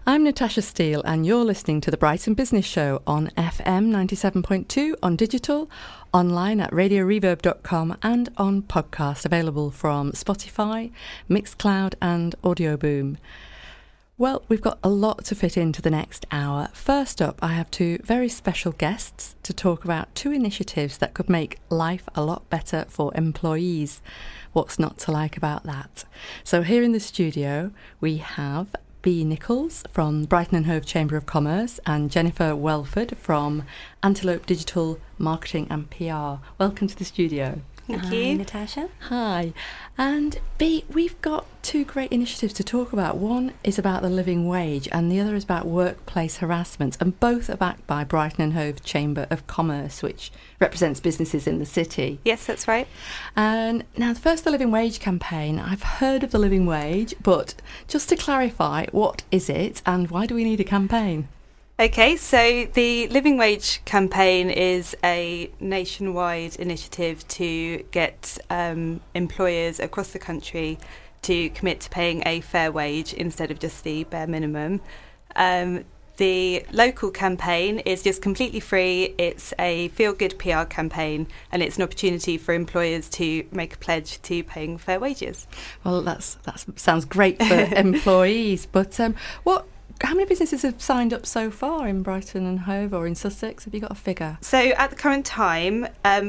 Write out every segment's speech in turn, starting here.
I'm Natasha Steele and you're listening to the Brighton Business Show on FM 97.2 on digital, online at radioreverb.com and on podcast available from Spotify, Mixcloud and Audioboom. Well, we've got a lot to fit into the next hour. First up, I have two very special guests to talk about two initiatives that could make life a lot better for employees. What's not to like about that? So here in the studio, we have Bea Nichols from Brighton and Hove Chamber of Commerce and Jennifer Welford from Antelope Digital Marketing and PR. Welcome to the studio. Thank you, Natasha. Hi. And Bea, we've got two great initiatives to talk about. One is about the living wage and the other is about workplace harassment, and both are backed by Brighton and Hove Chamber of Commerce, which represents businesses in the city. Yes, that's right. And now, first, the living wage campaign. I've heard of the living wage, but just to clarify, what is it and why do we need a campaign? Okay, so the Living Wage campaign is a nationwide initiative to get employers across the country to commit to paying a fair wage instead of just the bare minimum. The local campaign is just completely free. It's a feel-good PR campaign and it's an opportunity for employers to make a pledge to paying fair wages. Well, that sounds great for employees, but how many businesses have signed up so far in Brighton and Hove or in Sussex? Have you got a figure? So at the current time,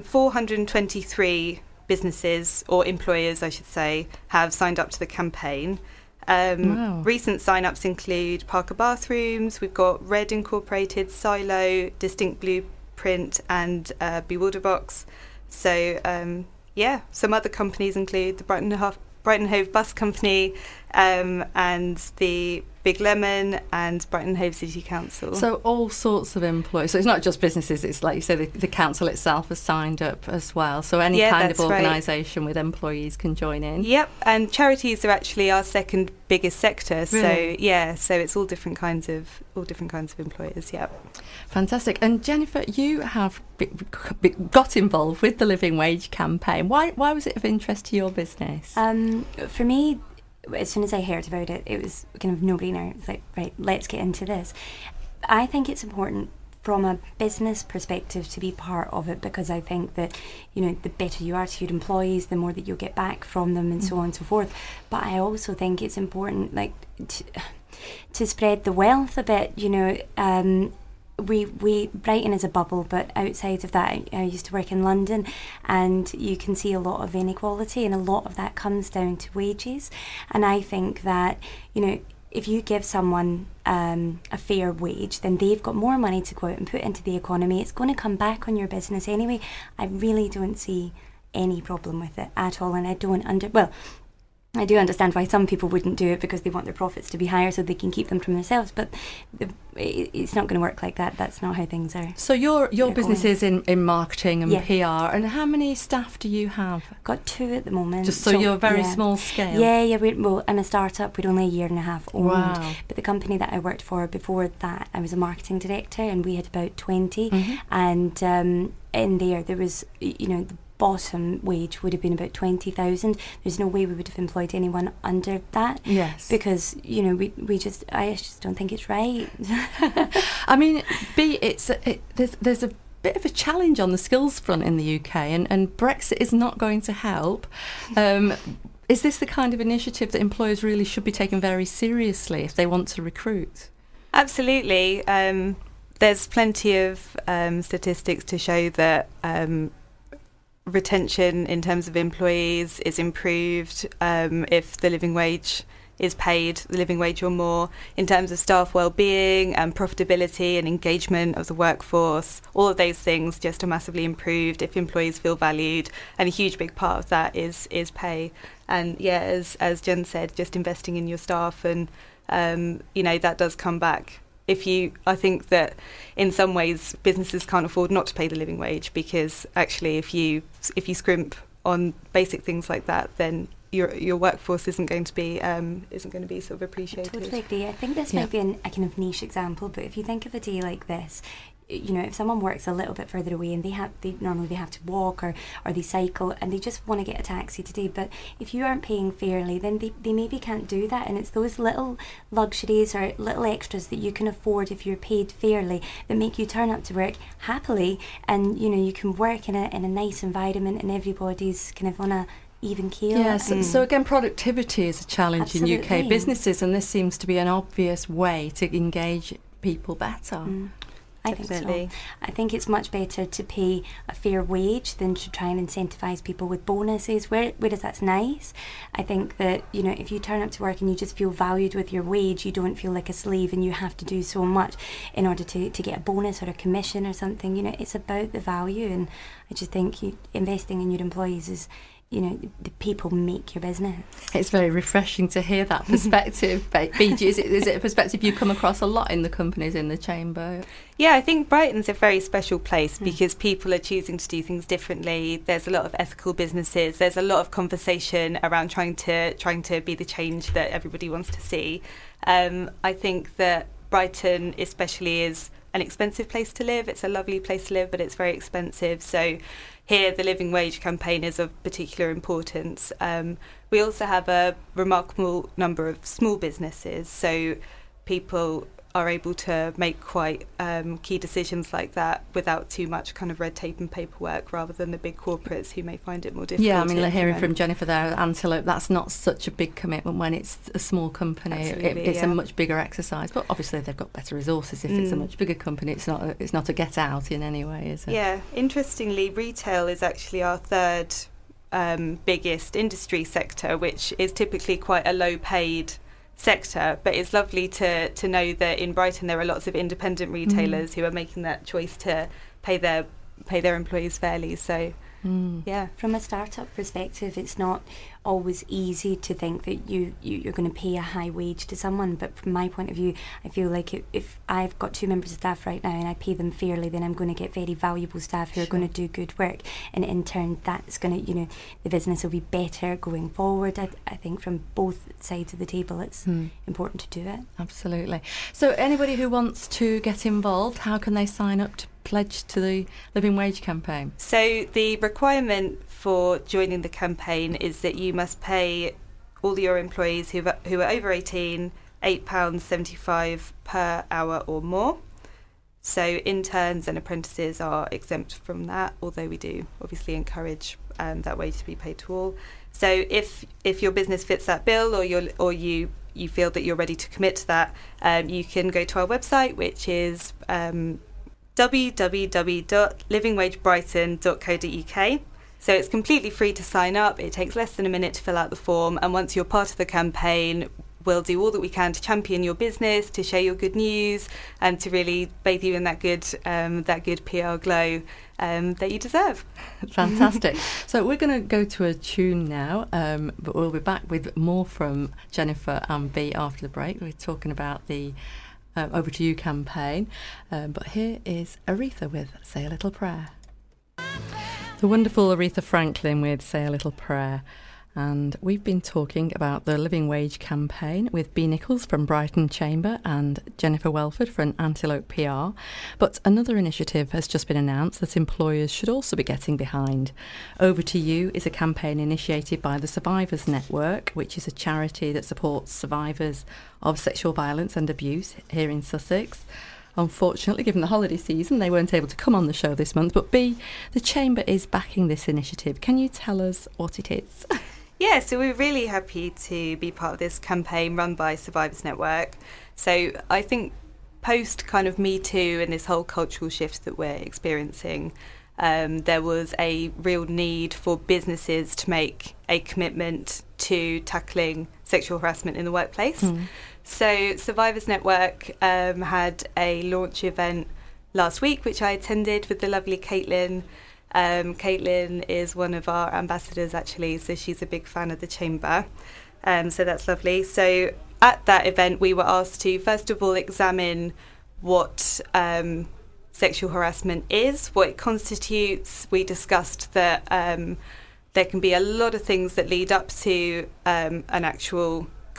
423 businesses, or employers I should say, have signed up to the campaign. Wow. Recent sign-ups include Parker Bathrooms, we've got Red Incorporated, Silo, Distinct Blueprint and Bewilderbox. So some other companies include the Brighton Hove Bus Company and the Big Lemon and Brighton Hove City Council. So all sorts of employees. So it's not just businesses, it's like you say, the council itself has signed up as well. So any kind of organisation with employees can join in. Yep, and charities are actually our second biggest sector. Really? So it's all different kinds of employers, yep. Fantastic. And Jennifer, you have got involved with the Living Wage campaign. Why was it of interest to your business? For me, as soon as I heard about it, it was kind of no-brainer. It's like, right, let's get into this. I think it's important from a business perspective to be part of it because I think that, the better you are to your employees, the more that you'll get back from them and so on and so forth. But I also think it's important, to spread the wealth a bit, We Brighton is a bubble, but outside of that, I used to work in London, and you can see a lot of inequality, and a lot of that comes down to wages. And I think that if you give someone a fair wage, then they've got more money to go out and put into the economy. It's going to come back on your business anyway. I really don't see any problem with it at all, and I do understand why some people wouldn't do it because they want their profits to be higher so they can keep them from themselves, but it's not going to work like that. That's not how things are. So your business is in marketing and PR, and how many staff do you have? Got 2 at the moment. Just so you're very small scale? Yeah, I'm a startup. We're only a year and a half old. Wow. But the company that I worked for before that, I was a marketing director, and we had about 20, and in there was, the bottom wage would have been about 20,000. There's no way we would have employed anyone under that. Yes. Because, I just don't think it's right. I mean, there's a bit of a challenge on the skills front in the UK, and Brexit is not going to help. Is this the kind of initiative that employers really should be taking very seriously if they want to recruit? Absolutely. There's plenty of statistics to show that retention in terms of employees is improved if the living wage is paid the living wage or more. In terms of staff well-being and profitability and engagement of the workforce, all of those things just are massively improved if employees feel valued, and a huge big part of that is pay. And as Jen said, just investing in your staff, and that does come back. I think that in some ways businesses can't afford not to pay the living wage, because actually if you scrimp on basic things like that, then your workforce isn't going to be sort of appreciated. I totally agree. I think this might be a kind of niche example, but if you think of a day like this, you know, if someone works a little bit further away and they normally have to walk or they cycle and they just want to get a taxi today, but if you aren't paying fairly, then they maybe can't do that. And it's those little luxuries or little extras that you can afford if you're paid fairly that make you turn up to work happily, and you know, you can work in a nice environment and everybody's kind of on a even keel. Yes, so again, productivity is a challenge Absolutely. in UK businesses, and this seems to be an obvious way to engage people better. I think Definitely. so. I think it's much better to pay a fair wage than to try and incentivise people with bonuses, whereas that's nice. I think that, you know, if you turn up to work and you just feel valued with your wage, you don't feel like a slave and you have to do so much in order to get a bonus or a commission or something. You know, it's about the value, and I just think investing in your employees is, you know, the people make your business. It's very refreshing to hear that perspective, Fiji. Is it a perspective you come across a lot in the companies in the chamber? Yeah, I think Brighton's a very special place because people are choosing to do things differently. There's a lot of ethical businesses. There's a lot of conversation around trying to be the change that everybody wants to see. I think that Brighton especially is an expensive place to live. It's a lovely place to live, but it's very expensive. So here, the living wage campaign is of particular importance. We also have a remarkable number of small businesses, so people are able to make quite key decisions like that without too much kind of red tape and paperwork, rather than the big corporates who may find it more difficult. Yeah, I mean, to hearing implement. from Jennifer there, Antelope, that's not such a big commitment when it's a small company. Absolutely, It's yeah. a much bigger exercise, but obviously they've got better resources if it's a much bigger company. It's not a get out in any way, is it? Yeah, interestingly, retail is actually our third biggest industry sector, which is typically quite a low paid sector, but it's lovely to know that in Brighton there are lots of independent retailers who are making that choice to pay their employees fairly. So yeah. From a startup perspective, it's not always easy to think that you're going to pay a high wage to someone, but from my point of view, I feel like if I've got 2 members of staff right now and I pay them fairly, then I'm going to get very valuable staff who are going to do good work, and in turn that's going to, you know, the business will be better going forward. I think from both sides of the table it's important to do it. Absolutely. So anybody who wants to get involved, how can they sign up to pledge to the living wage campaign? So the requirement for joining the campaign is that you must pay all your employees who are over 18 £8.75 per hour or more. So interns and apprentices are exempt from that, although we do obviously encourage that wage to be paid to all. So if your business fits that bill, or you feel that you're ready to commit to that, you can go to our website, which is www.livingwagebrighton.co.uk. So it's completely free to sign up. It takes less than a minute to fill out the form, and once you're part of the campaign, we'll do all that we can to champion your business, to share your good news, and to really bathe you in that good PR glow that you deserve. Fantastic. So we're going to go to a tune now, but we'll be back with more from Jennifer and Bea after the break. We're talking about the Over to You campaign, but here is Aretha with Say a Little Prayer. The wonderful Aretha Franklin with Say a Little Prayer. And we've been talking about the Living Wage campaign with Bea Nichols from Brighton Chamber and Jennifer Welford from Antelope PR. But another initiative has just been announced that employers should also be getting behind. Over to You is a campaign initiated by the Survivors Network, which is a charity that supports survivors of sexual violence and abuse here in Sussex. Unfortunately, given the holiday season, they weren't able to come on the show this month. But Bea, the Chamber is backing this initiative. Can you tell us what it is? Yeah, so we're really happy to be part of this campaign run by Survivors Network. So I think post kind of Me Too and this whole cultural shift that we're experiencing, there was a real need for businesses to make a commitment to tackling sexual harassment in the workplace. So Survivors Network had a launch event last week, which I attended with the lovely Caitlin. Caitlin is one of our ambassadors, actually, so she's a big fan of the Chamber. So that's lovely. So at that event, we were asked to, first of all, examine what sexual harassment is, what it constitutes. We discussed that there can be a lot of things that lead up to an actual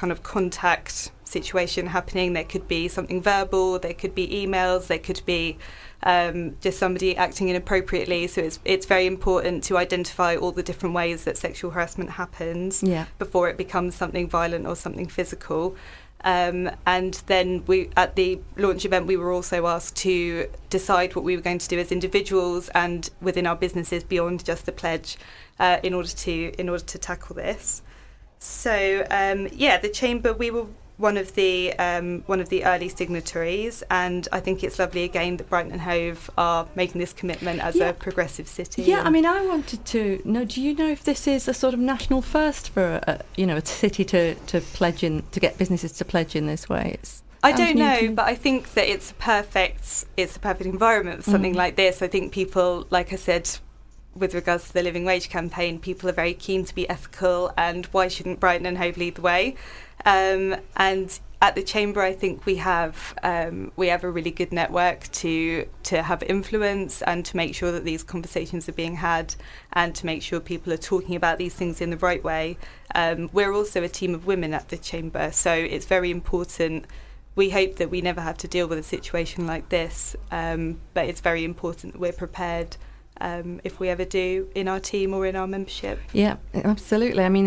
kind of contact situation happening. There could be something verbal, there could be emails, there could be just somebody acting inappropriately. So it's very important to identify all the different ways that sexual harassment happens before it becomes something violent or something physical. And then at the launch event, we were also asked to decide what we were going to do as individuals and within our businesses beyond just the pledge in order to tackle this. So the Chamber, we were one of the early signatories, and I think it's lovely again that Brighton and Hove are making this commitment as a progressive city. Yeah, I mean, I wanted to know, do you know if this is a sort of national first for a city to pledge in, to get businesses to pledge in this way? I don't know, but I think that it's the perfect environment for something like this. I think people, like I said, with regards to the Living Wage campaign, people are very keen to be ethical, and why shouldn't Brighton and Hove lead the way? And at the Chamber, I think we have a really good network to have influence and to make sure that these conversations are being had and to make sure people are talking about these things in the right way. We're also a team of women at the Chamber, so it's very important. We hope that we never have to deal with a situation like this, but it's very important that we're prepared if we ever do, in our team or in our membership. Yeah, absolutely. I mean,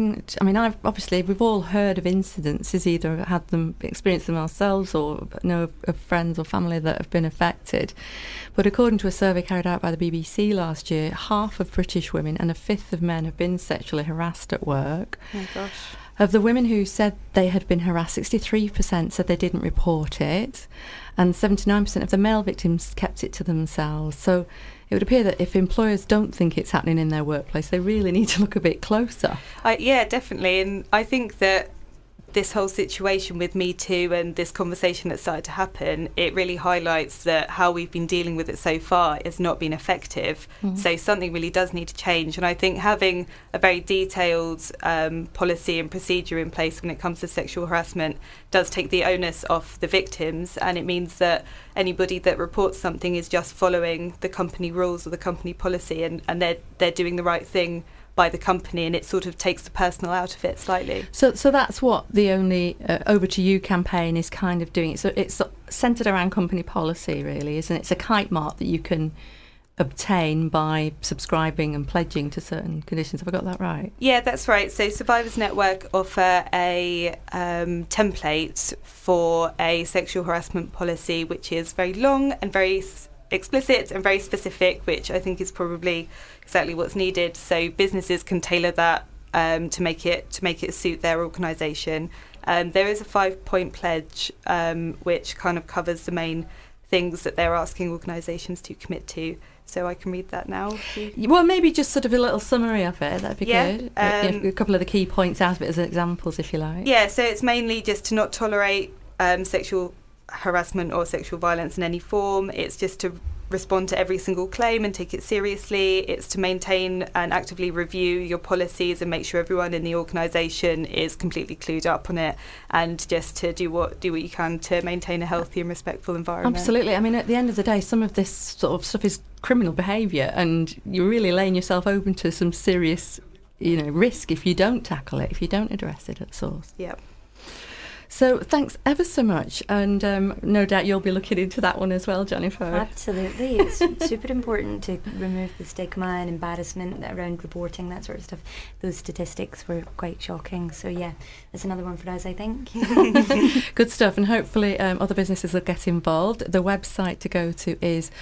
we've all heard of incidences, either had them, experienced them ourselves, or know of friends or family that have been affected. But according to a survey carried out by the BBC last year, half of British women and a fifth of men have been sexually harassed at work. Oh my gosh. Of the women who said they had been harassed, 63% said they didn't report it, and 79% of the male victims kept it to themselves. So it would appear that if employers don't think it's happening in their workplace, they really need to look a bit closer. Yeah, definitely. And I think that this whole situation with Me Too and this conversation that started to happen, it really highlights that how we've been dealing with it so far has not been effective. So something really does need to change. And I think having a very detailed policy and procedure in place when it comes to sexual harassment does take the onus off the victims, and it means that anybody that reports something is just following the company rules or the company policy, and they're doing the right thing by the company, and it sort of takes the personal out of it slightly. So that's what the only Over to You campaign is kind of doing. So it's centred around company policy, really, isn't it? It's a kite mark that you can obtain by subscribing and pledging to certain conditions. Have I got that right? Yeah, that's right. So Survivors Network offer a template for a sexual harassment policy, which is very long and very explicit and very specific, which I think is probably exactly what's needed. So businesses can tailor that to make it suit their organisation. There is a 5-point pledge which kind of covers the main things that they're asking organisations to commit to. So I can read that now. Well, maybe just sort of a little summary of it. That'd be good. A couple of the key points out of it as examples, if you like. Yeah. So it's mainly just to not tolerate sexual harassment or sexual violence in any form. It's just to respond to every single claim and take it seriously. It's to maintain and actively review your policies and make sure everyone in the organisation is completely clued up on it, and just to do what you can to maintain a healthy and respectful environment. Absolutely. I mean, at the end of the day, some of this sort of stuff is criminal behaviour, and you're really laying yourself open to some serious, risk if you don't tackle it, if you don't address it at source. Yeah. So thanks ever so much, and no doubt you'll be looking into that one as well, Jennifer. Absolutely. It's super important to remove the stigma and embarrassment around reporting, that sort of stuff. Those statistics were quite shocking. So yeah, that's another one for us, I think. Good stuff, and hopefully other businesses will get involved. The website to go to is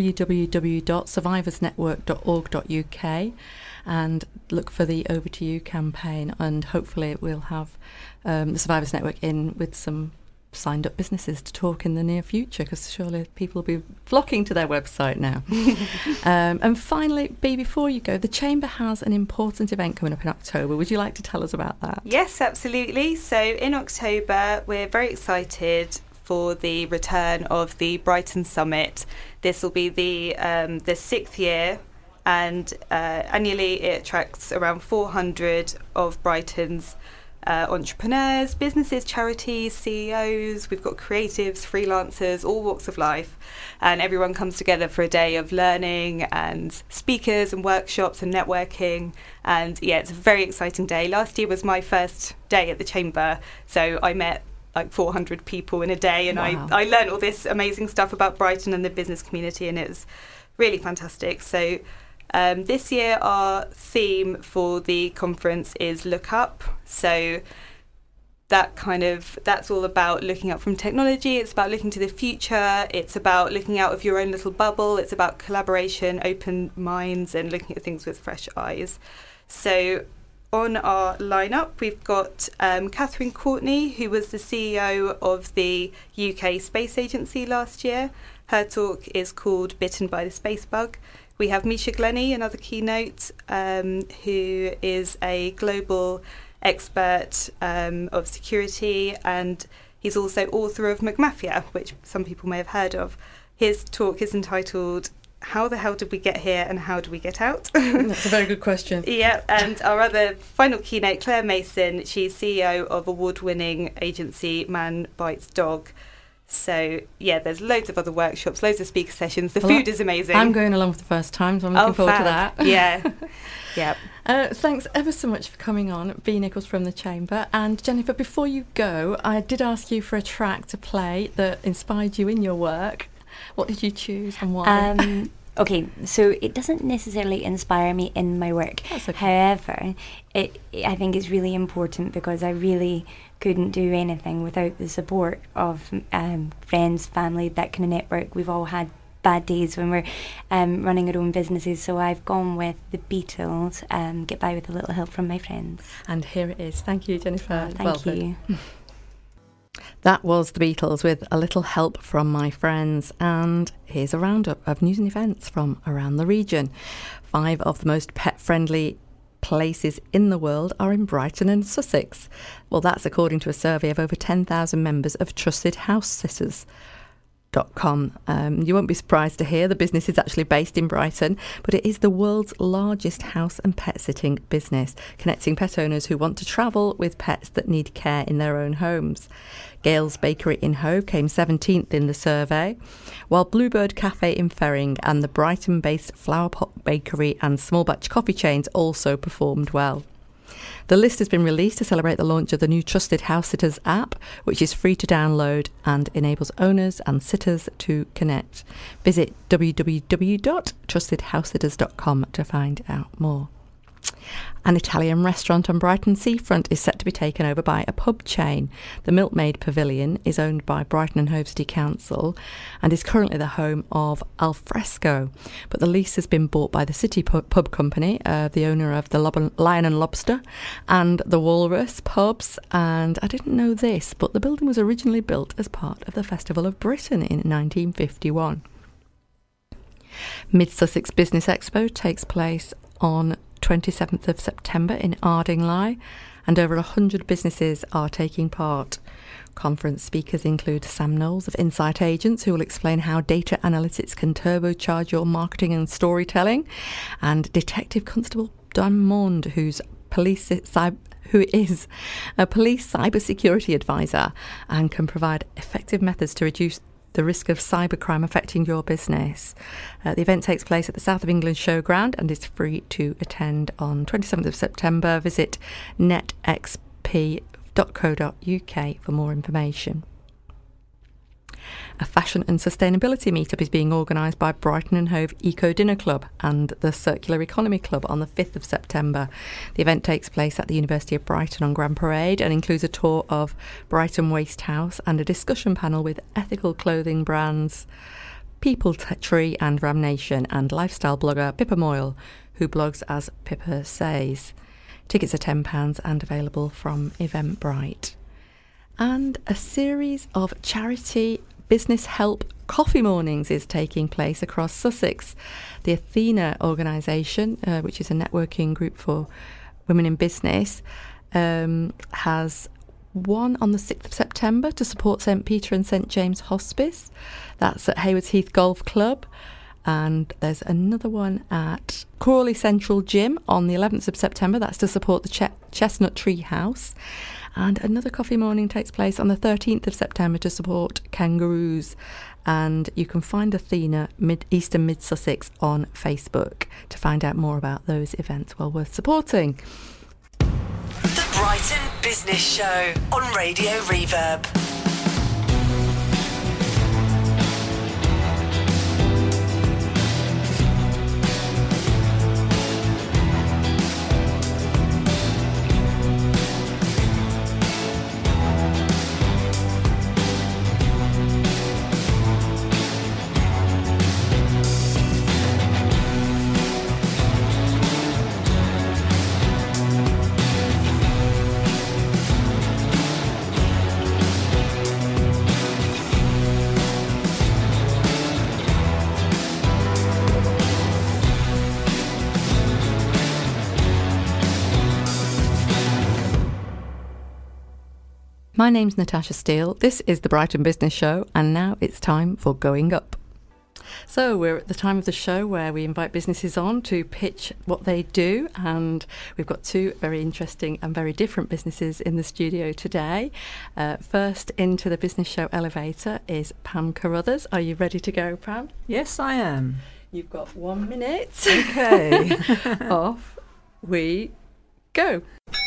www.survivorsnetwork.org.uk, and look for the Over to You campaign, and hopefully we'll have the Survivors Network in with some signed up businesses to talk in the near future, because surely people will be flocking to their website now. And finally, Bea, before you go, the Chamber has an important event coming up in October. Would you like to tell us about that? Yes, absolutely. So in October, we're very excited for the return of the Brighton Summit. This will be the 6th year, and annually it attracts around 400 of Brighton's entrepreneurs, businesses, charities, CEOs. We've got creatives, freelancers, all walks of life, and everyone comes together for a day of learning and speakers and workshops and networking. And yeah, it's a very exciting day. Last year was my first day at the Chamber, so I met like 400 people in a day, and wow. I learned all this amazing stuff about Brighton and the business community, and it was really fantastic. So this year our theme for the conference is Look Up. So that's all about looking up from technology. It's about looking to the future. It's about looking out of your own little bubble. It's about collaboration, open minds, and looking at things with fresh eyes. So on our lineup, we've got Catherine Courtney, who was the CEO of the UK Space Agency last year. Her talk is called Bitten by the Space Bug. We have Misha Glenny, another keynote, who is a global expert of security, and he's also author of McMafia, which some people may have heard of. His talk is entitled How the Hell Did We Get Here and How Do We Get Out? That's a very good question. Yeah, and our other final keynote, Claire Mason, she's CEO of award-winning agency Man Bites Dog. So, yeah, there's loads of other workshops, loads of speaker sessions. The food is amazing. I'm going along for the first time, so I'm looking forward to that. Yeah. Yeah. Thanks ever so much for coming on, Bea Nichols from the Chamber. And Jennifer, before you go, I did ask you for a track to play that inspired you in your work. What did you choose and why? Okay, so it doesn't necessarily inspire me in my work. That's okay. However, I think it's really important because I really couldn't do anything without the support of friends, family, that kind of network. We've all had bad days when we're running our own businesses, so I've gone with the Beatles, Get By With a Little Help From My Friends. And here it is. Thank you, Jennifer. Thank you. That was the Beatles with A Little Help From My Friends, and here's a roundup of news and events from around the region. 5 of the most pet-friendly places in the world are in Brighton and Sussex. Well, that's according to a survey of over 10,000 members of Trusted House Sitters. You won't be surprised to hear the business is actually based in Brighton, but it is the world's largest house and pet sitting business, connecting pet owners who want to travel with pets that need care in their own homes. Gales Bakery in Hove came 17th in the survey, while Bluebird Cafe in Ferring and the Brighton-based Flower Pot Bakery and small batch coffee chains also performed well. The list has been released to celebrate the launch of the new Trusted House Sitters app, which is free to download and enables owners and sitters to connect. Visit www.trustedhousesitters.com to find out more. An Italian restaurant on Brighton seafront is set to be taken over by a pub chain. The Milkmaid Pavilion is owned by Brighton and Hove City Council and is currently the home of Alfresco. But the lease has been bought by the City Pub Company, the owner of the Lion and Lobster and the Walrus pubs. And I didn't know this, but the building was originally built as part of the Festival of Britain in 1951. Mid Sussex Business Expo takes place on 27th of September in Ardingly, and over 100 businesses are taking part. Conference speakers include Sam Knowles of Insight Agents, who will explain how data analytics can turbocharge your marketing and storytelling, and Detective Constable Diamond, who is a police cybersecurity advisor and can provide effective methods to reduce the risk of cybercrime affecting your business. The event takes place at the South of England Showground and is free to attend on 27th of September. Visit netxp.co.uk for more information. A fashion and sustainability meetup is being organised by Brighton and Hove Eco Dinner Club and the Circular Economy Club on the 5th of September. The event takes place at the University of Brighton on Grand Parade and includes a tour of Brighton Waste House and a discussion panel with ethical clothing brands People Tree and Ram Nation and lifestyle blogger Pippa Moyle, who blogs as Pippa Says. Tickets are £10 and available from Eventbrite. And a series of charity business help coffee mornings is taking place across Sussex. The Athena organisation, which is a networking group for women in business, has one on the 6th of September to support St Peter and St James Hospice. That's at Haywards Heath Golf Club. And there's another one at Crawley Central Gym on the 11th of September. That's to support the Chestnut Tree House. And another coffee morning takes place on the 13th of September to support kangaroos. And you can find Athena Eastern Mid Sussex on Facebook to find out more about those events well worth supporting. The Brighton Business Show on Radio Reverb. My name's Natasha Steele. This is the Brighton Business Show, and now it's time for Going Up. So we're at the time of the show where we invite businesses on to pitch what they do, and we've got two very interesting and very different businesses in the studio today. First into the Business Show elevator is Pam Carruthers. Are you ready to go, Pam? Yes, I am. You've got 1 minute. Okay. Off we go.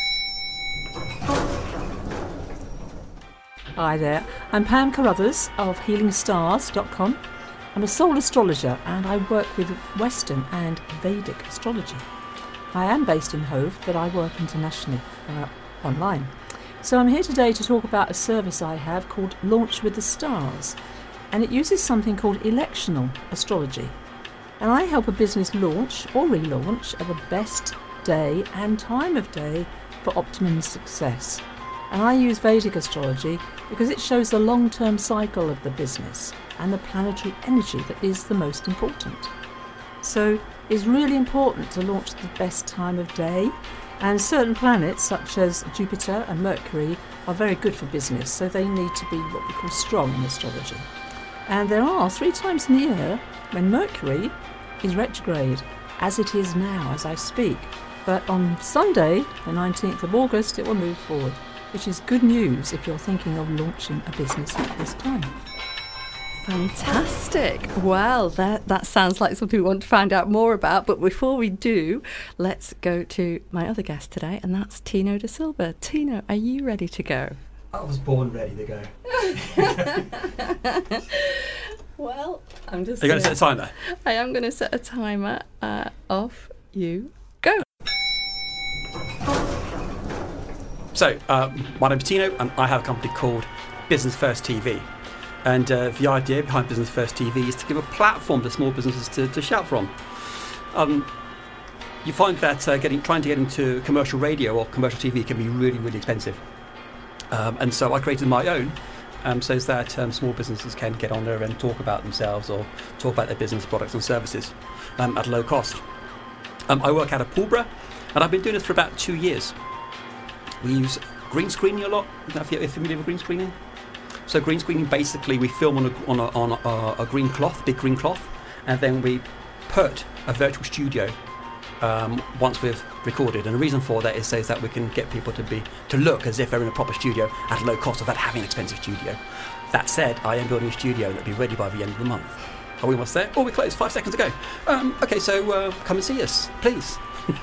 Hi there, I'm Pam Carruthers of HealingStars.com. I'm a soul astrologer and I work with Western and Vedic astrology. I am based in Hove, but I work internationally, online. So I'm here today to talk about a service I have called Launch with the Stars, and it uses something called electional astrology. And I help a business launch or relaunch at the best day and time of day for optimum success. And I use Vedic astrology because it shows the long-term cycle of the business and the planetary energy that is the most important. So it's really important to launch at the best time of day, and certain planets such as Jupiter and Mercury are very good for business, so they need to be what we call strong in astrology. And there are 3 times in the year when Mercury is retrograde, as it is now as I speak. But on Sunday, the 19th of August, it will move forward, which is good news if you're thinking of launching a business at this time. Fantastic. Well, that sounds like something we want to find out more about. But before we do, let's go to my other guest today, and that's Tino Da Silva. Tino, are you ready to go? I was born ready to go. Well, I'm just... Are you going to set a timer? I am going to set a timer. Off you go. So, my name's Tino, and I have a company called Business First TV. And the idea behind Business First TV is to give a platform to small businesses to shout from. You find that trying to get into commercial radio or commercial TV can be really, really expensive. And so I created my own, so that small businesses can get on there and talk about themselves or talk about their business products and services at low cost. I work out of Pulborough, and I've been doing this for about 2 years. We use green screening a lot. If you're familiar with green screening. So green screening, basically we film on a green cloth, big green cloth, and then we put a virtual studio once we've recorded. And the reason for that is so that we can get people to look as if they're in a proper studio at a low cost without having an expensive studio. That said, I am building a studio that'll be ready by the end of the month. Are we almost there? Oh, we're close. 5 seconds to go. Okay, so come and see us, please.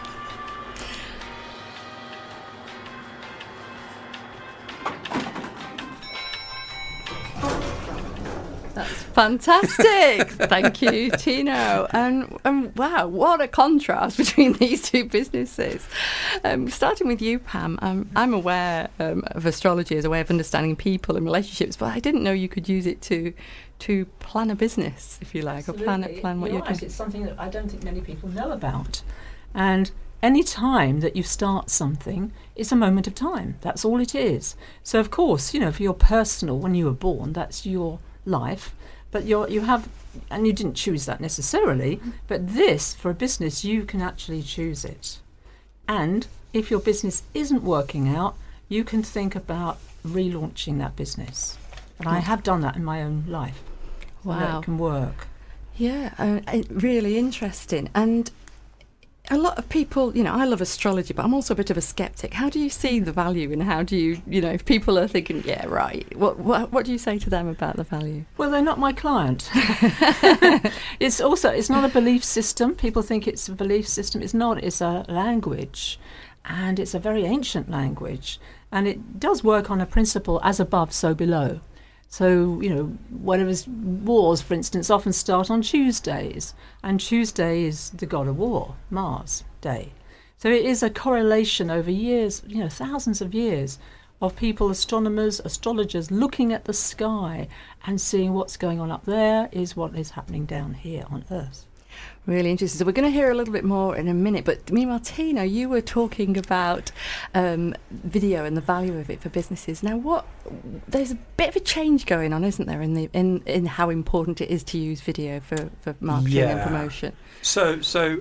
Fantastic. Thank you, Tino. And wow, what a contrast between these two businesses. Starting with you, Pam, I'm aware of astrology as a way of understanding people and relationships, but I didn't know you could use it to plan a business, if you like. Absolutely. or plan what you're doing. It's something that I don't think many people know about. And any time that you start something, it's a moment of time. That's all it is. So, of course, for your personal, when you were born, that's your life. But you have, and you didn't choose that necessarily, but this, for a business, you can actually choose it. And if your business isn't working out, you can think about relaunching that business. And I have done that in my own life. Wow. That it can work. Yeah, really interesting. And a lot of people, I love astrology, but I'm also a bit of a skeptic. How do you see the value, and how do you, if people are thinking, yeah, right, what do you say to them about the value? Well, they're not my client. It's not a belief system. People think it's a belief system. It's not. It's a language, and it's a very ancient language, and it does work on a principle: as above, so below. So, whatever's wars, for instance, often start on Tuesdays, and Tuesday is the god of war, Mars Day. So it is a correlation over years, thousands of years, of people, astronomers, astrologers, looking at the sky and seeing what's going on up there is what is happening down here on Earth. Really interesting. So we're going to hear a little bit more in a minute. But meanwhile, Tina, you were talking about video and the value of it for businesses. Now, there's a bit of a change going on, isn't there, in how important it is to use video for marketing and promotion? So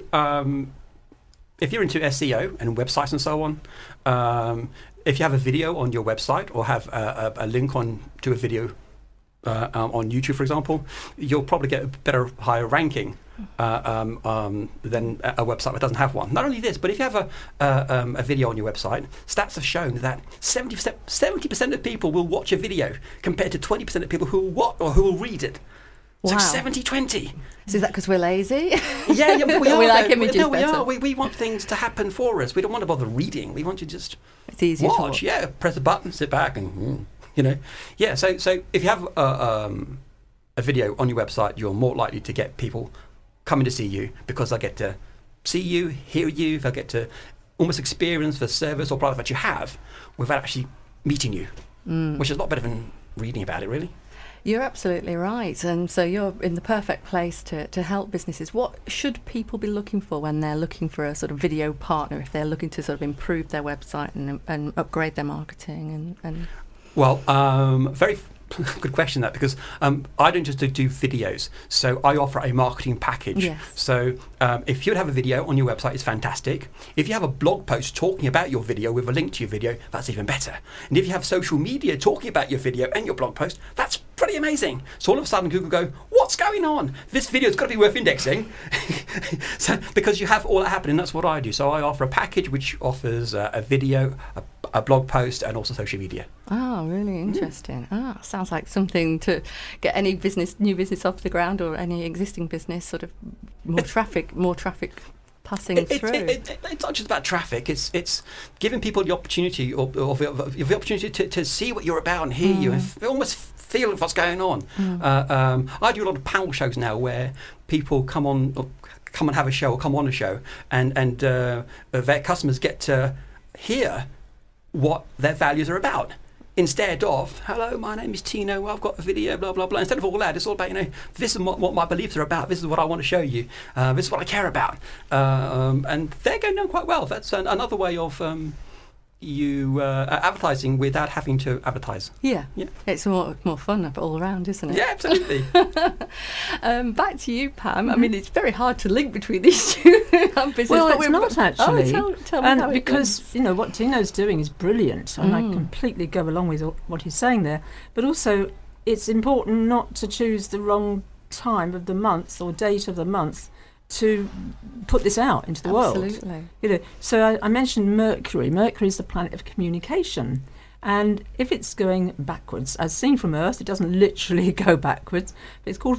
if you're into SEO and websites and so on, if you have a video on your website or have a link to a video on YouTube, for example, you'll probably get a higher ranking than a website that doesn't have one. Not only this, but if you have a video on your website, stats have shown that 70% of people will watch a video compared to 20% of people who will read it. Wow. So 70-20. So is that because we're lazy? Yeah, but we are. We like images better. We are. We want things to happen for us. We don't want to bother reading. We want to just it's easy watch. To watch. Yeah, press a button, sit back, and Yeah. So if you have a video on your website, you're more likely to get people coming to see you because they'll get to see you, hear you. They'll get to almost experience the service or product that you have without actually meeting you, which is a lot better than reading about it, really. You're absolutely right, and so you're in the perfect place to help businesses. What should people be looking for when they're looking for a sort of video partner, if they're looking to sort of improve their website and upgrade their marketing? Well, very good question, that, because I don't just do videos, so I offer a marketing package. Yes. So if you'd have a video on your website, it's fantastic. If you have a blog post talking about your video with a link to your video, that's even better. And if you have social media talking about your video and your blog post, that's pretty amazing. So all of a sudden Google go, what's going on? This video's got to be worth indexing. So because you have all that happening, that's what I do. So I offer a package which offers a video, a blog post, and also social media. Oh, really interesting. Sounds like something to get any new business off the ground, or any existing business, sort of more traffic passing through. It's not just about traffic. It's giving people the opportunity or the opportunity to see what you're about and hear you and almost feel what's going on. I do a lot of panel shows now where people come and have a show or come on a show, and their customers get to hear what their values are about. Instead of, hello, my name is Tino, I've got a video, blah, blah, blah. Instead of all that, it's all about, this is what my beliefs are about. This is what I want to show you. This is what I care about. And they're going on quite well. That's another way of advertising without having to advertise. Yeah. It's more fun all around, isn't it? Yeah, absolutely. Back to you, Pam. I mean, it's very hard to link between these two businesses. Well, it's not actually. Tell me how because what Tino's doing is brilliant, and I completely go along with what he's saying there. But also, it's important not to choose the wrong time of the month or date of the month to put this out into the world. Absolutely. So I mentioned Mercury. Mercury is the planet of communication. And if it's going backwards, as seen from Earth, it doesn't literally go backwards, but it's called,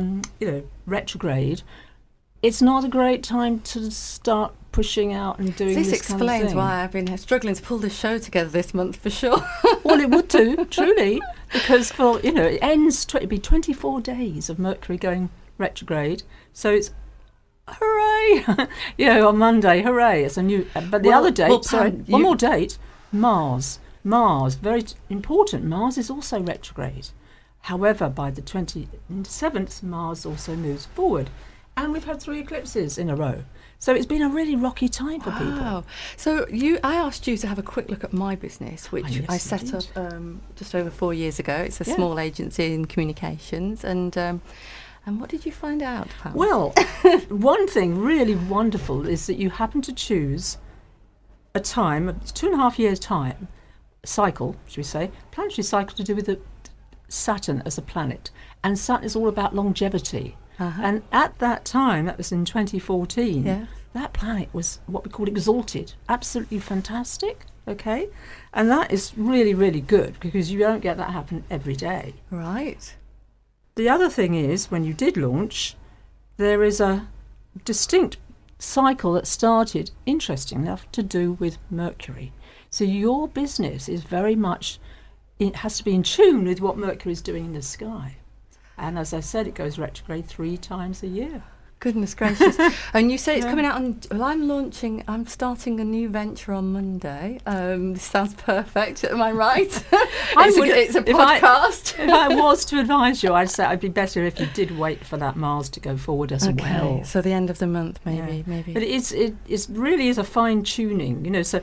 retrograde. It's not a great time to start pushing out and doing this kind of thing. This explains why I've been struggling to pull this show together this month, for sure. Well, it would do, truly, because, it ends, it'd be 24 days of Mercury going retrograde, so it's hooray! On Monday, hooray! It's a new. But the other date, one more date, Mars. Mars, very important. Mars is also retrograde. However, by the 27th, Mars also moves forward, and we've had 3 eclipses in a row. So it's been a really rocky time for people. Wow! So I asked you to have a quick look at my business, which I set up just over 4 years ago. It's a small agency in communications, and what did you find out, Pam? Well, one thing really wonderful is that you happen to choose a time, it's 2.5 years' time, cycle, should we say, planetary cycle to do with Saturn as a planet. And Saturn is all about longevity. And at that time, that was in 2014, Yeah. that planet was what we call exalted, absolutely fantastic, okay? And that is really, really good because you don't get that happen every day. Right. The other thing is, when you did launch, there is a distinct cycle that started, interesting enough, to do with Mercury. So your business is very much, it has to be in tune with what Mercury is doing in the sky. And as I said, it goes retrograde 3 times a year. Goodness gracious. And you say it's coming out on... Well, I'm starting a new venture on Monday. This sounds perfect. Am I right? It's a podcast. If I was to advise you, I'd say it'd be better if you did wait for that Mars to go forward as well. So the end of the month, maybe. But it really is a fine-tuning, you know, so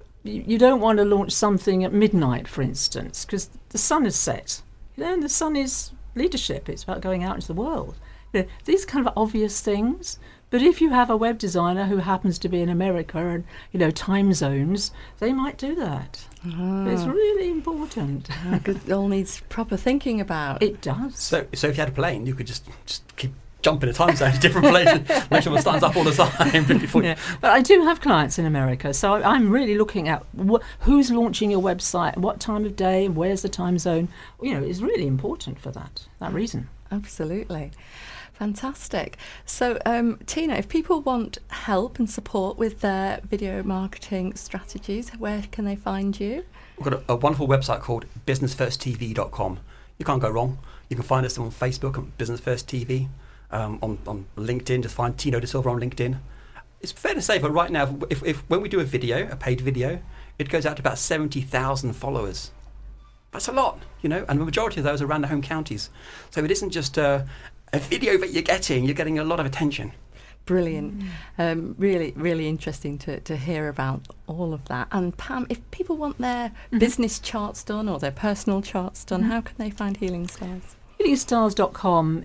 you don't want to launch something at midnight, for instance, because the sun is set. You know, and the sun is leadership. It's about going out into the world. You know, these kind of obvious things. But if you have a web designer who happens to be in America and, you know, time zones, they might do that. It's really important. It all needs proper thinking about. It does. So if you had a plane, you could just keep jumping a time zone to different places, make sure it stands up all the time. Before But I do have clients in America, so I'm really looking at who's launching your website, what time of day, and where's the time zone. You know, it's really important for that reason. Absolutely. Fantastic. So, Tina, if people want help and support with their video marketing strategies, where can they find you? We've got a wonderful website called businessfirsttv.com. You can't go wrong. You can find us on Facebook on Business First TV, on LinkedIn, just find Tino De Silva on LinkedIn. It's fair to say, but right now, if when we do a paid video, it goes out to about 70,000 followers. That's a lot, you know, and the majority of those are around the home counties. So it isn't just a video that you're getting a lot of attention. Brilliant. Really, really interesting to hear about all of that. And Pam, if people want their business charts done or their personal charts done, how can they find Healing Stars? HealingStars.com.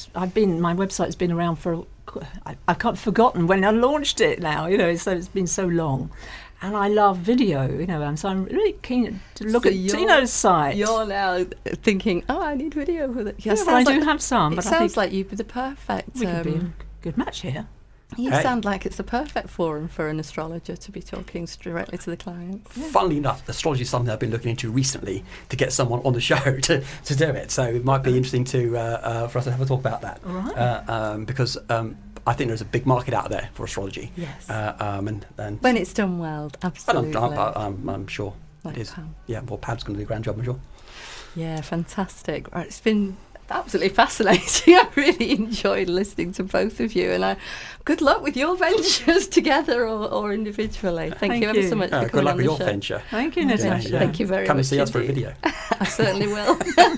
My website's been around for, I can't forgotten when I launched it now, you know, so it's been so long. And I love video, you know, and so I'm really keen to look at Tino's site. You're now thinking, I need video with it. Yeah, I do have some. But it sounds like you'd be the perfect... We could be a good match here. You sound like it's the perfect forum for an astrologer to be talking directly to the clients. Yeah. Funnily enough, astrology is something I've been looking into recently to get someone on the show to do it. So it might be interesting for us to have a talk about that. All right. Because I think there's a big market out there for astrology. Yes. And when it's done well, absolutely. I'm sure like it is. Pam. Yeah, well, Pam's going to do a grand job, I'm sure. Yeah, fantastic. Right, it's been absolutely fascinating. I really enjoyed listening to both of you, and good luck with your ventures together or individually. Thank you ever so much for coming good luck on with the your show. venture. Thank you, Natasha. Yeah. Thank you very Come much. and see us for a indeed. video. I certainly will.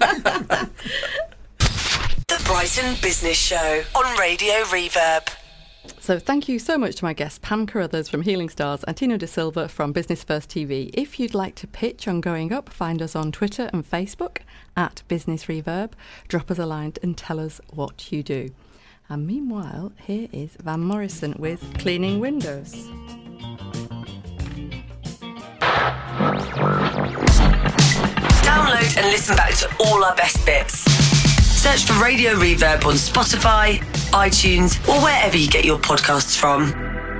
The Brighton Business Show on Radio Reverb. So thank you so much to my guests, Pam Carruthers from Healing Stars and Tino De Silva from Business First TV. If you'd like to pitch on Going Up, find us on Twitter and Facebook at Business Reverb. Drop us a line and tell us what you do. And meanwhile, here is Van Morrison with Cleaning Windows. Download and listen back to all our best bits. Search for Radio Reverb on Spotify, iTunes, or wherever you get your podcasts from.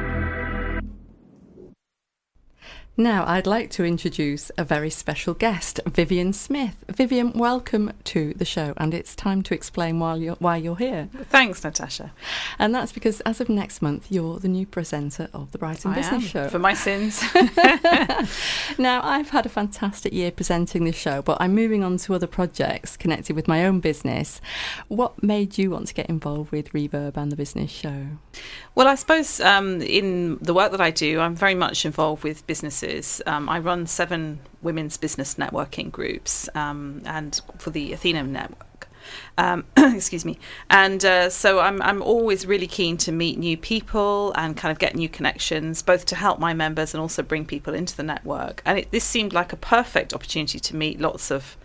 Now, I'd like to introduce a very special guest, Vivian Smith. Vivian, welcome to the show, and it's time to explain why you're here. Thanks, Natasha. And that's because as of next month, you're the new presenter of the Brighton Business Show. For my sins. Now, I've had a fantastic year presenting this show, but I'm moving on to other projects connected with my own business. What made you want to get involved with Reverb and the Business Show? Well, I suppose in the work that I do, I'm very much involved with businesses. I run 7 women's business networking groups and for the Athena network. Excuse me. And so I'm always really keen to meet new people and kind of get new connections, both to help my members and also bring people into the network. And this seemed like a perfect opportunity to meet lots of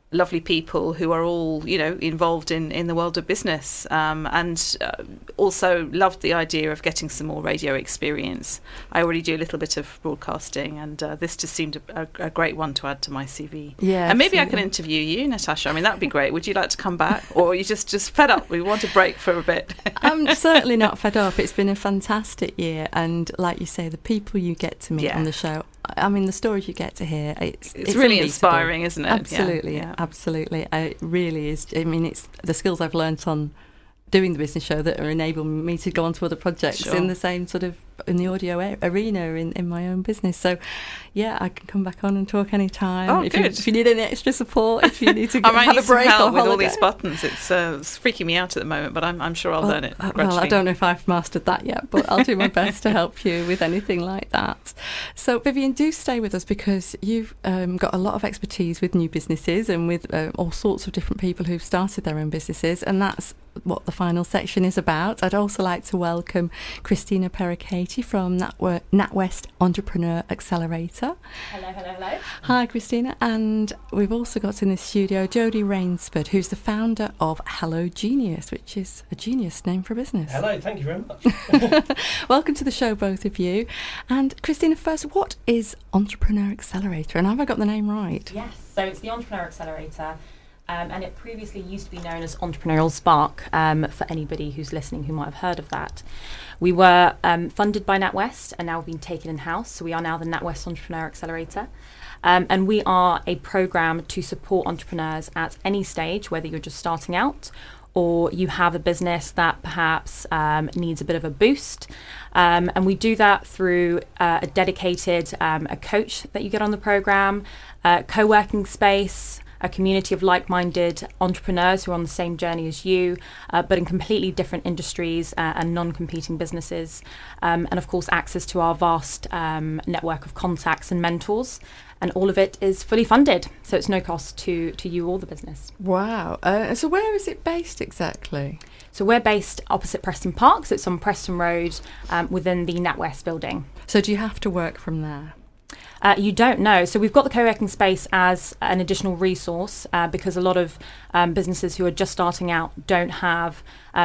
lovely people who are all, involved in the world of business, and also loved the idea of getting some more radio experience. I already do a little bit of broadcasting, and this just seemed a great one to add to my CV. Yeah, and maybe absolutely. I can interview you, Natasha. I mean, that would be great. Would you like to come back, or are you just fed up? We want a break for a bit. I'm certainly not fed up. It's been a fantastic year, and like you say, the people you get to meet on the show, I mean, the stories you get to hear, it's really unbeatable. Inspiring, isn't it? Absolutely, absolutely. It really is. I mean, it's the skills I've learnt on doing the business show that are enabling me to go on to other projects in the same sort of, in the audio arena in my own business. So, yeah, I can come back on and talk anytime. Oh, if good. if you need any extra support, if you need to I might have need a break some help or with holiday. all these buttons. It's freaking me out at the moment, but I'm sure I'll learn it gradually. Well, I don't know if I've mastered that yet, but I'll do my best to help you with anything like that. So, Vivian, do stay with us, because you've got a lot of expertise with new businesses and with all sorts of different people who've started their own businesses, and that's what the final section is about. I'd also like to welcome Christina Pericati from NatWest Entrepreneur Accelerator. Hello. Hi, Christina. And we've also got in the studio Jodie Rainsford, who's the founder of Hello Genius, which is a genius name for a business. Hello, thank you very much. Welcome to the show, both of you. And Christina, first, what is Entrepreneur Accelerator? And have I got the name right? Yes, so it's the Entrepreneur Accelerator. And it previously used to be known as Entrepreneurial Spark, for anybody who's listening who might have heard of that. We were funded by NatWest and now we've been taken in-house, so we are now the NatWest Entrepreneur Accelerator. And we are a programme to support entrepreneurs at any stage, whether you're just starting out or you have a business that perhaps needs a bit of a boost. And we do that through a dedicated a coach that you get on the programme, co-working space, a community of like-minded entrepreneurs who are on the same journey as you, but in completely different industries and non-competing businesses. And of course, access to our vast network of contacts and mentors. And all of it is fully funded, so it's no cost to you or the business. Wow. So where is it based exactly? So we're based opposite Preston Park, so it's on Preston Road within the NatWest building. So do you have to work from there? You don't know. So we've got the co-working space as an additional resource because a lot of businesses who are just starting out don't have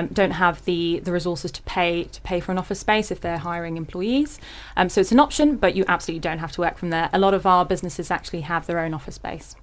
the resources to pay for an office space if they're hiring employees. So it's an option, but you absolutely don't have to work from there. A lot of our businesses actually have their own office space.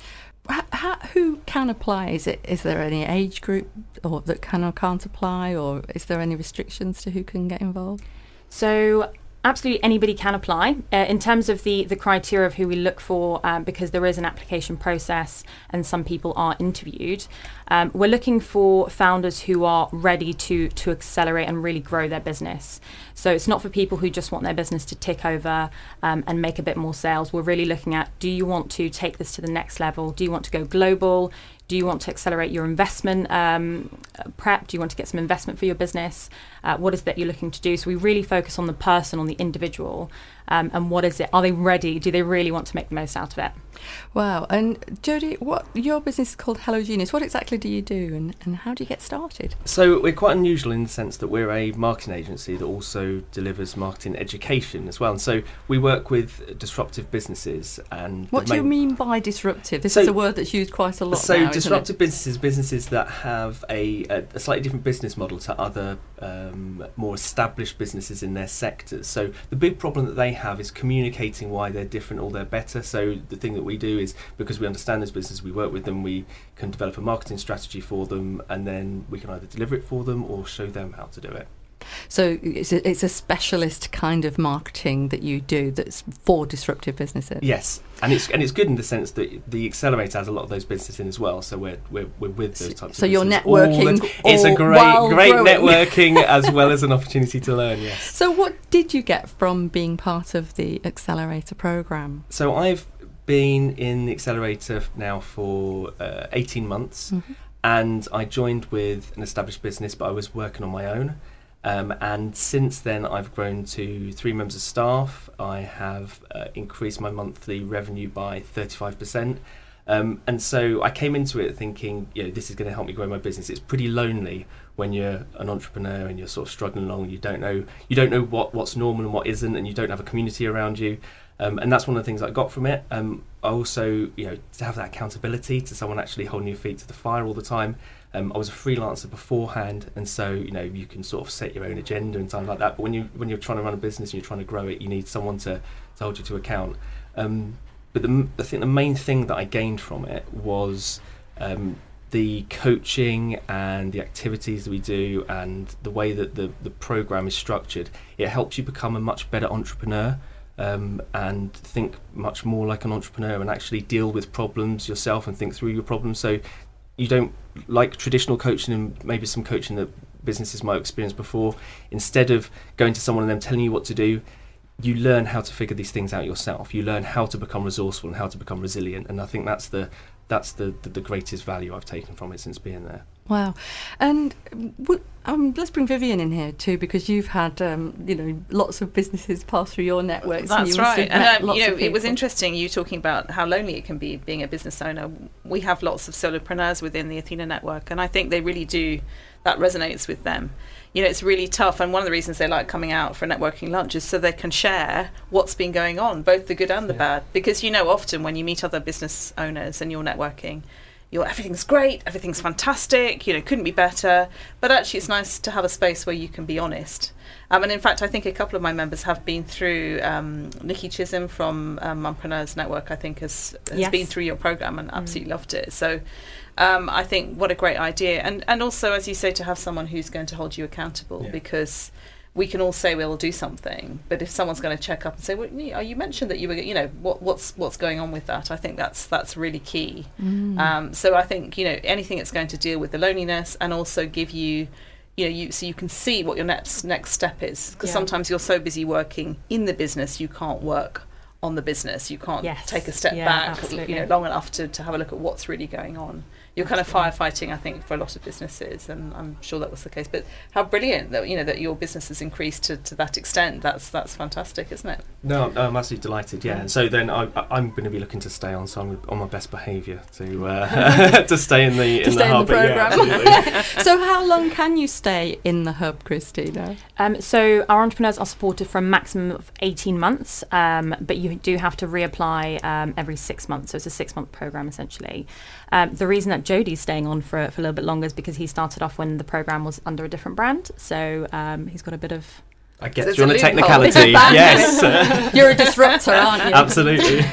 Who can apply? Is there any age group or that can or can't apply, or is there any restrictions to who can get involved? So absolutely anybody can apply. In terms of the criteria of who we look for, because there is an application process and some people are interviewed, we're looking for founders who are ready to accelerate and really grow their business. So it's not for people who just want their business to tick over and make a bit more sales. We're really looking at, do you want to take this to the next level? Do you want to go global? Do you want to accelerate your investment prep? Do you want to get some investment for your business? What is it that you're looking to do? So we really focus on the person, on the individual, and what is it? Are they ready? Do they really want to make the most out of it? Wow. And Jodie, your business is called Hello Genius. What exactly do you do, and how do you get started? So we're quite unusual in the sense that we're a marketing agency that also delivers marketing education as well. And so we work with disruptive businesses. And what do you mean by disruptive? This is a word that's used quite a lot so now, disruptive businesses that have a slightly different business model to other more established businesses in their sectors. So the big problem that they have is communicating why they're different or they're better. So the thing that we do is, because we understand this business, we work with them, we can develop a marketing strategy for them, and then we can either deliver it for them or show them how to do it. So it's a specialist kind of marketing that you do that's for disruptive businesses. Yes, and it's good in the sense that the Accelerator has a lot of those businesses in as well. So we're with those types. So of you're businesses networking. It's a great growing. networking as well as an opportunity to learn. Yes. So what did you get from being part of the Accelerator program? So I've been in the Accelerator now for 18 months, and I joined with an established business, but I was working on my own. And since then, I've grown to 3 members of staff. I have increased my monthly revenue by 35%. And so I came into it thinking, this is going to help me grow my business. It's pretty lonely when you're an entrepreneur and you're sort of struggling along. You don't know what's normal and what isn't, and you don't have a community around you. And that's one of the things I got from it. I also, to have that accountability to someone actually holding your feet to the fire all the time. I was a freelancer beforehand, and so you can sort of set your own agenda and things like that. But when you're trying to run a business and you're trying to grow it, you need someone to hold you to account. But I think the main thing that I gained from it was the coaching and the activities that we do, and the way that the program is structured. It helps you become a much better entrepreneur. And think much more like an entrepreneur, and actually deal with problems yourself and think through your problems. So you don't, like traditional coaching and maybe some coaching that businesses might experience before, instead of going to someone and them telling you what to do, you learn how to figure these things out yourself. You learn how to become resourceful and how to become resilient. And I think that's the greatest value I've taken from it since being there. Wow. And let's bring Vivian in here too, because you've had lots of businesses pass through your networks. That's right. And it was interesting you talking about how lonely it can be being a business owner. We have lots of solopreneurs within the Athena network, and I think they really do, that resonates with them. It's really tough, and one of the reasons they like coming out for a networking lunch is so they can share what's been going on, both the good and the bad. Because often when you meet other business owners and you're networking, everything's great, everything's fantastic, couldn't be better. But actually it's nice to have a space where you can be honest. And in fact, I think a couple of my members have been through, Nikki Chisholm from Mompreneurs Network, I think has been through your program and absolutely loved it. So I think what a great idea. And also, as you say, to have someone who's going to hold you accountable, because we can all say we'll do something, but if someone's going to check up and say, well, you mentioned that you were, what's going on with that? I think that's really key. So I think, anything that's going to deal with the loneliness and also give you, so you can see what your next step is. Because sometimes you're so busy working in the business, you can't work on the business. You can't take a step back, long enough to have a look at what's really going on. You're kind of firefighting, I think, for a lot of businesses, and I'm sure that was the case. But how brilliant that that your business has increased to that extent. That's fantastic, isn't it? No, I'm absolutely delighted. Yeah, and so then I'm going to be looking to stay on, so I'm on my best behaviour to to stay in the hub program. Yeah, So how long can you stay in the hub, Christina? So our entrepreneurs are supported for a maximum of 18 months, but you do have to reapply every 6 months. So it's a 6-month program essentially. The reason that Jodie's staying on for a little bit longer is because he started off when the program was under a different brand. So he's got a bit of... I get you on the technicality. Yes. You're a disruptor, aren't you? Absolutely.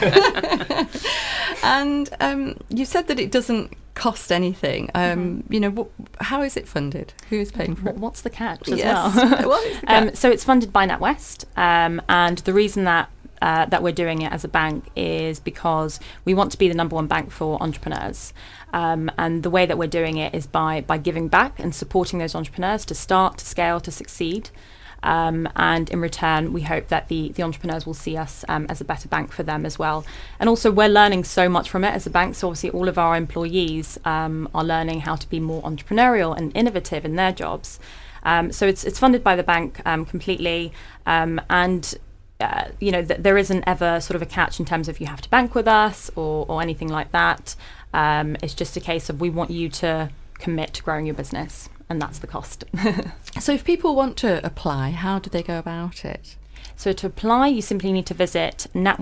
And you said that it doesn't cost anything. How is it funded? Who is paying for it? What's the catch as well? What is the catch? So it's funded by NatWest, and the reason that we're doing it as a bank is because we want to be the number one bank for entrepreneurs. And the way that we're doing it is by giving back and supporting those entrepreneurs to start, to scale, to succeed. And in return, we hope that the entrepreneurs will see us as a better bank for them as well. And also, we're learning so much from it as a bank. So obviously, all of our employees are learning how to be more entrepreneurial and innovative in their jobs. So it's funded by the bank completely. There isn't ever sort of a catch in terms of you have to bank with us or anything like that. It's just a case of we want you to commit to growing your business, and that's the cost. So if people want to apply, how do they go about it? So to apply, you simply need to visit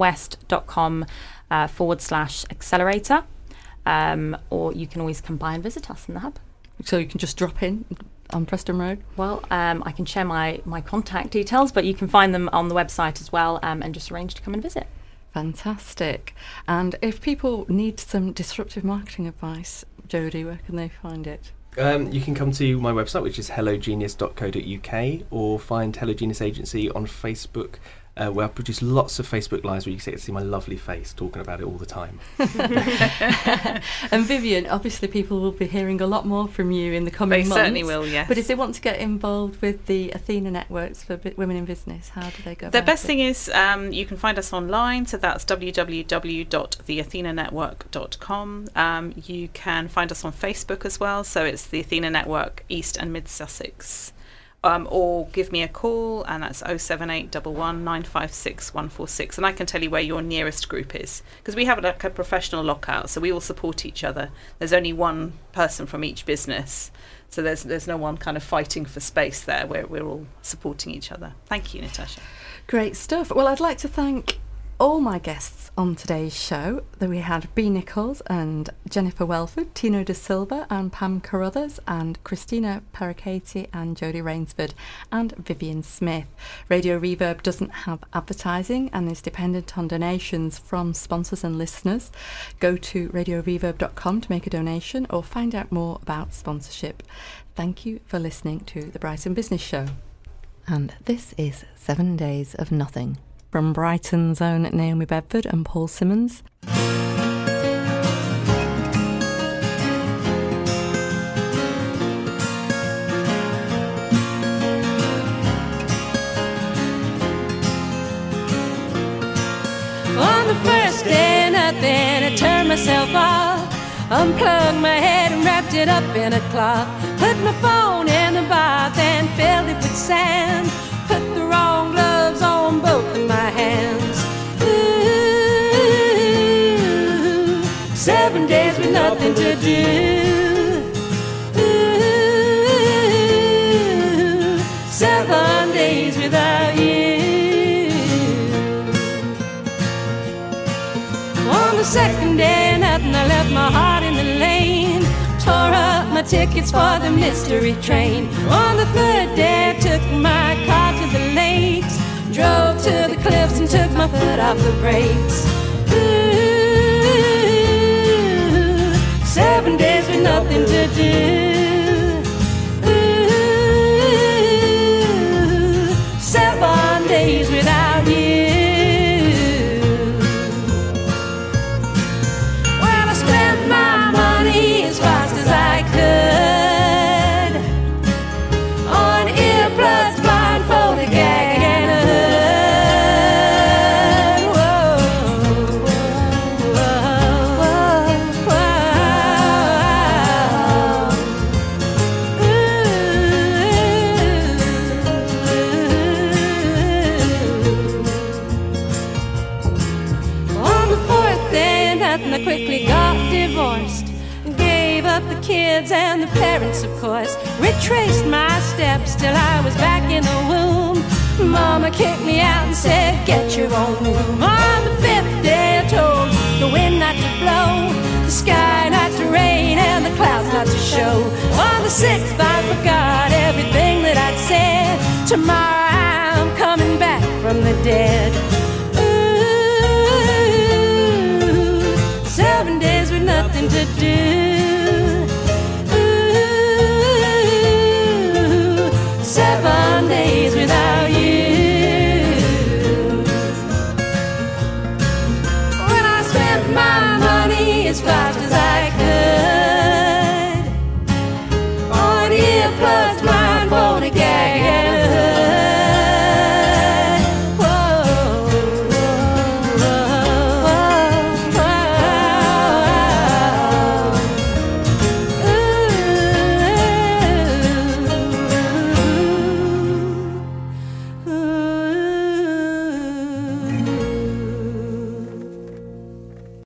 natwest.com/accelerator, or you can always come by and visit us in the hub. So you can just drop in on Preston Road? Well, I can share my contact details, but you can find them on the website as well, and just arrange to come and visit. Fantastic. And if people need some disruptive marketing advice, Jodie, where can they find it? You can come to my website, which is hellogenius.co.uk, or find Hello Genius Agency on Facebook, where I produce lots of Facebook Lives where you get to see my lovely face talking about it all the time. And Vivian, obviously people will be hearing a lot more from you in the coming months. They certainly will, yes. But if they want to get involved with the Athena networks for women in business, how do they go about it? The best thing is you can find us online, so that's www.theathenanetwork.com. You can find us on Facebook as well, so it's the Athena Network East and Mid Sussex. Or give me a call, and that's 07811 956 146, and I can tell you where your nearest group is, because we have like a professional lockout, so we all support each other. There's only one person from each business, so there's no one kind of fighting for space there. We're all supporting each other. Thank you, Natasha. Great stuff. Well, I'd like to thank all my guests on today's show. That we had Bea Nichols and Jennifer Welford, Tino De Silva and Pam Carruthers, and Christina Pericati and Jodie Rainsford and Vivian Smith. Radio Reverb doesn't have advertising and is dependent on donations from sponsors and listeners. Go to radioreverb.com to make a donation or find out more about sponsorship. Thank you for listening to the Brighton Business Show. And this is 7 Days of Nothing from Brighton's own Naomi Bedford and Paul Simmons. On the first day, nothing, I turned myself off, unplugged my head and wrapped it up in a cloth, put my phone in the box and filled it with sand, put the wrong gloves on both of my hands. Ooh, 7 days with nothing to do. Ooh, 7 days without you. On the second day, nothing, I left my heart in the lane, tore up my tickets for the mystery train. On the third day, I took my car to the lakes, drove to the cliffs and took my foot off the brakes. Ooh, 7 days with nothing to do. Ooh, 7 days without you. Well, I spent my money as fast as I could on earplugs, blindfold, a gag, and a hood. Whoa, whoa, whoa. On the fourth day, nothing, I quickly got divorced, gave up the kids and the parents, of course, retraced my steps till I was back in the womb. Mama kicked me out and said, get your own room. On the fifth day, I told the wind not to blow, the sky not to rain, and the clouds not to show. On the sixth, I forgot everything that I'd said. Tomorrow I'm coming back from the dead. Ooh, 7 days with nothing to do.